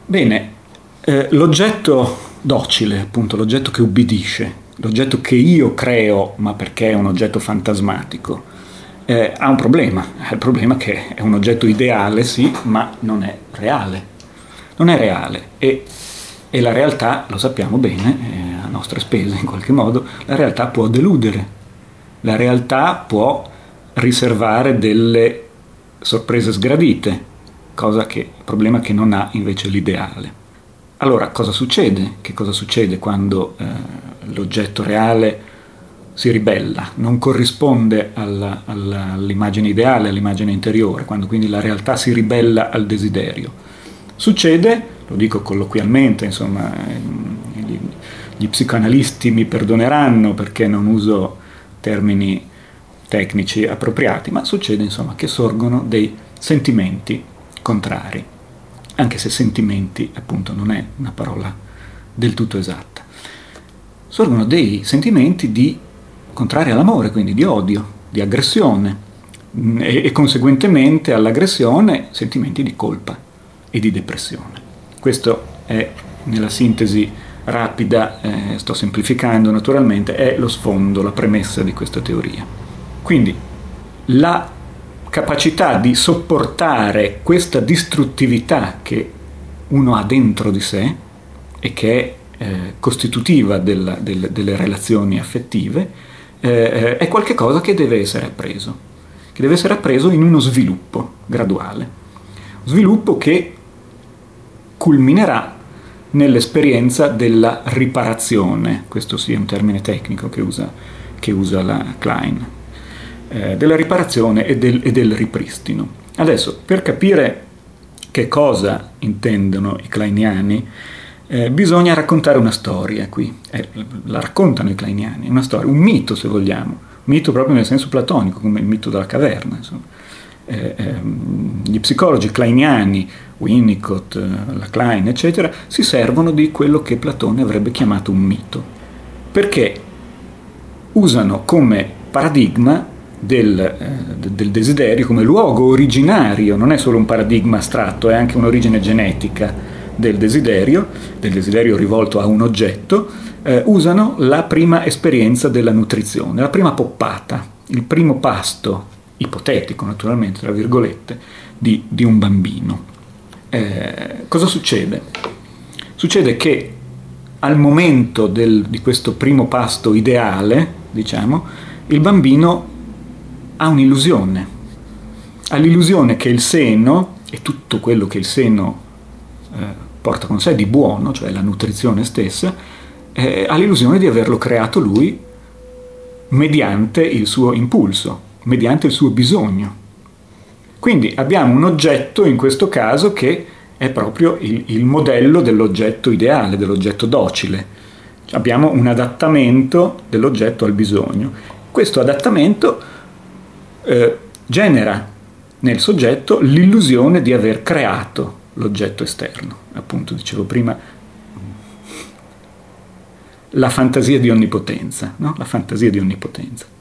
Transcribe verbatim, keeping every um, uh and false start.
Bene, eh, l'oggetto docile, appunto, l'oggetto che ubbidisce, l'oggetto che io creo, ma perché è un oggetto fantasmatico, eh, ha un problema. Il problema è che è un oggetto ideale, sì, ma non è reale. Non è reale e, e la realtà, lo sappiamo bene, eh, a nostre spese in qualche modo, la realtà può deludere. La realtà può riservare delle sorprese sgradite, cosa che, il problema che non ha invece l'ideale. Allora, cosa succede? Che cosa succede quando eh, l'oggetto reale si ribella, non corrisponde alla, alla, all'immagine ideale, all'immagine interiore, quando quindi la realtà si ribella al desiderio? Succede, lo dico colloquialmente, insomma, gli, gli psicoanalisti mi perdoneranno perché non uso termini tecnici appropriati, ma succede insomma che sorgono dei sentimenti contrari, anche se sentimenti appunto non è una parola del tutto esatta. Sorgono dei sentimenti di contrari all'amore, quindi di odio, di aggressione e, e conseguentemente all'aggressione sentimenti di colpa e di depressione. Questo è, nella sintesi rapida, eh, sto semplificando naturalmente, è lo sfondo, la premessa di questa teoria. Quindi la capacità di sopportare questa distruttività che uno ha dentro di sé e che è eh, costitutiva della, del, delle relazioni affettive eh, è qualcosa che deve essere appreso, che deve essere appreso in uno sviluppo graduale, sviluppo che culminerà nell'esperienza della riparazione, questo sì è un termine tecnico che usa, che usa la Klein, eh, della riparazione e del, e del ripristino. Adesso, per capire che cosa intendono i kleiniani, eh, bisogna raccontare una storia qui, eh, la raccontano i kleiniani, una storia, un mito se vogliamo, un mito proprio nel senso platonico, come il mito della caverna, insomma. Eh, ehm, gli psicologi kleiniani, Winnicott, la Klein, eccetera, si servono di quello che Platone avrebbe chiamato un mito, perché usano come paradigma del, eh, del desiderio, come luogo originario, non è solo un paradigma astratto, è anche un'origine genetica del desiderio, del desiderio rivolto a un oggetto, eh, usano la prima esperienza della nutrizione, la prima poppata, il primo pasto, ipotetico naturalmente, tra virgolette, di, di un bambino. Eh, cosa succede? Succede che al momento del, di questo primo pasto ideale, diciamo, il bambino ha un'illusione, ha l'illusione che il seno e tutto quello che il seno eh, porta con sé di buono, cioè la nutrizione stessa, eh, ha l'illusione di averlo creato lui mediante il suo impulso, mediante il suo bisogno. Quindi abbiamo un oggetto, in questo caso, che è proprio il, il modello dell'oggetto ideale, dell'oggetto docile. Abbiamo un adattamento dell'oggetto al bisogno. Questo adattamento eh, genera nel soggetto l'illusione di aver creato l'oggetto esterno. Appunto, dicevo prima, la fantasia di onnipotenza, no? La fantasia di onnipotenza.